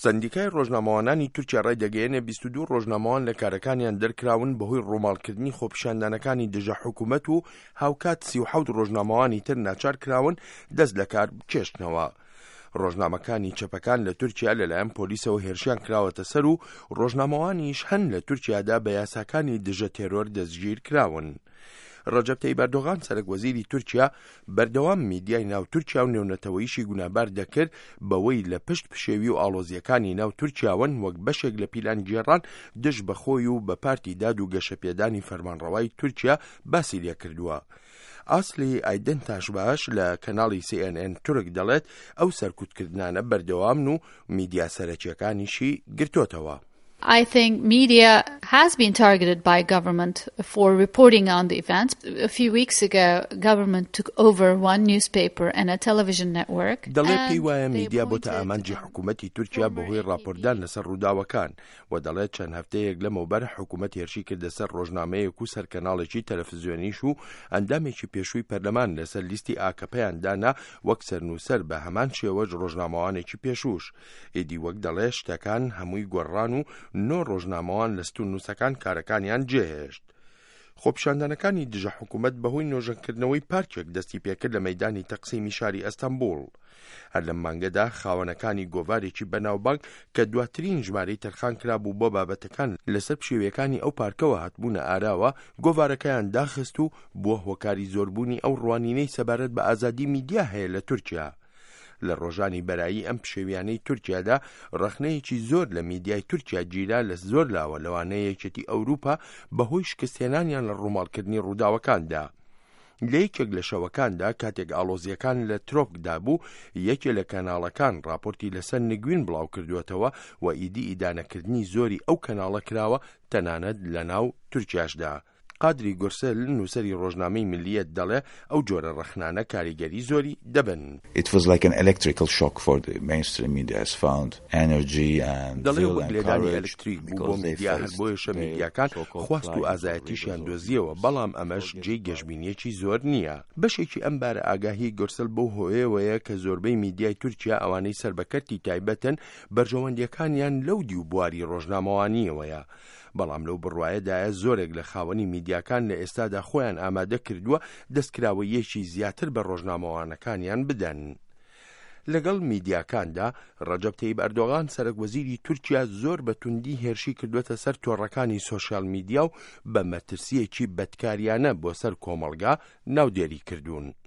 سندیکای ڕۆژنامەوانانی تورکیا ڕێدەگەیەنێ 22 ڕۆژنامەوان لە کارەکانیان دەرکراون بەهۆی ڕۆماڵکردنی خۆپیشاندانەکانی دژە حکوومەت و هاوکات 37 ڕۆژنامەوانی تر ناچار کراون دەست لە کار بکێشتنەوە. ڕۆژنامەکانی چەپەکان لە تورکیا لەلایەن پۆلیسەوە هێرشیان کراوەتە سەر و ڕۆژنامەوانیش هەن لە تورکیادا بە یاساکانی دژە تێرۆر دەستگیر کراون. ڕەجەب تەیب ئەردۆغان سەرۆکوەزیری تورکیا بەردەوام میدیای ناو تورکیا و نێونەتەوەییشی گونابار دەکرد بەوەی لە پشت پشێوی و ئاڵۆزیەکانی ناو تورکیاون وەک بەشێک لە پیلان گێڕان دژ بەخۆی و بە پارتی داد و گەشەپێدانی فەرمانڕەوای تورکیا باسی لێ کردووە. ئاسلی ئایدن تاشباش لە کەناڵی CNN تورک دەڵێت ئەو سەرکوتکردانە بەردەوامن و میدیا سەرەکیەکانیشی گرتوتەوە. I think media has been targeted by government for reporting on the events. A few weeks ago, government took over one newspaper and a television network. دەڵێ پێی وایە میدیا بۆتە ئامانجی حکوومەتی تورکیا بەهۆی راپۆردان لەسەر ڕووداوەکان و دەڵێت چەند هەفتەیەک لەمەوبەر حکوومەت هێرشی کردە سەر ڕۆژنامەیەک و سەرکەناڵێکی تەلەڤیزیۆنیش و ئەندامێکی پێشووی پەرلەمان لەسەر لیستی ئاکەپەیان دانا وەک سەرنووسەر بە هەمان شێوەش ڕۆژنامەوانێکی پێشووش. ئیدی وەک دەڵێ شتەکان هەمووی گۆڕان و 9 ڕۆژنامەوان لە ستون نووسەکان کارەکانیان جێهێشت. خۆپیشاندانەکانی دژە حکوومەت بەهۆی نۆژەنکردنەوەی پارکێک دەستی پێکرد لە مەیدانی تەقسیمی شاری ئەستەمبول. هەر لەم مانگەدا خاوەنەکانی گۆڤارێکی بەناوبانگ کە دواترین ژمارەی تەرخان کرابوو بۆ بابەتەکان لەسەر پشێویەکانی ئەو پارکەوە هاتبوونە ئاراوە گۆڤارەکەیان داخست و بووە هۆکاری زۆربوونی ئەو ڕوانینەی سەبارەت بە ئازادی میدیا هەیە لە تورکیا. لە ڕۆژانی بەرایی ئەم پشێویانەی تورکیادا ڕەخنەیەکی زۆر لە میدیای تورکیا گیرا لە زۆر لاوە لەوانەیە یەکێتی ئەوروپا بەهۆی شکستێنانیان لە ڕووماڵکردنی ڕووداوەکاندا. لە یەکێک لە شەوەکاندا کاتێک ئاڵۆزیەکان لە ترۆکدا بوو یەکێ لە کەناڵەکان راپۆرتی لەسەر نگوین بڵاو کردوێتەوە و ئیدی ئیدانەکردنی زۆری ئەو کەناڵە کراوە تەنانەت لە ناو تورکیاشدا. قادری گورسل نووسەری ڕۆژنامەی ملیەت دەڵێ ئەو جۆرە ڕەخنانە کاریگەری زۆری دەبن. It was like an electrical shock for the mainstream media has found energy and دەڵێ وەک لێدانی ئەلکتریک بوو بۆ میدیا هەر بۆیەشە میدیاکان خواست و ئازایەتیشیان دۆزیەوە بەڵام ئەمەش جێی گەشببینیەکی زۆر نییە. بەشێکی ئەم بارە ئاگاهی گورسل بەو هۆیەوەیە کە زۆربەی میدیای تورکیا ئەوانەی سەربەکەرتی تایبەتن بەرژەوەندیەکانیان لەو دی و بواری ڕۆژنامەوانیەوەیە. بەڵام لەو بڕوایەدایە زۆرێک لە خاوەنی میدیاکان لە ئێستادا خۆیان ئامادە کردووە دەستکراوەیەکی زیاتر بە ڕۆژنامەوانەکانیان بدەن. لەگەڵ میدیاکاندا ڕەجەب تەیب ئەردۆغان سەرۆکوەزیری تورکیا زۆر بە توندی هێرشی کردوێتە سەر تۆڕەکانی سۆشیال میدیا و بە مەترسیەکی بەدکاریانە بۆ سەر کۆمەڵگا ناودێری کردوون.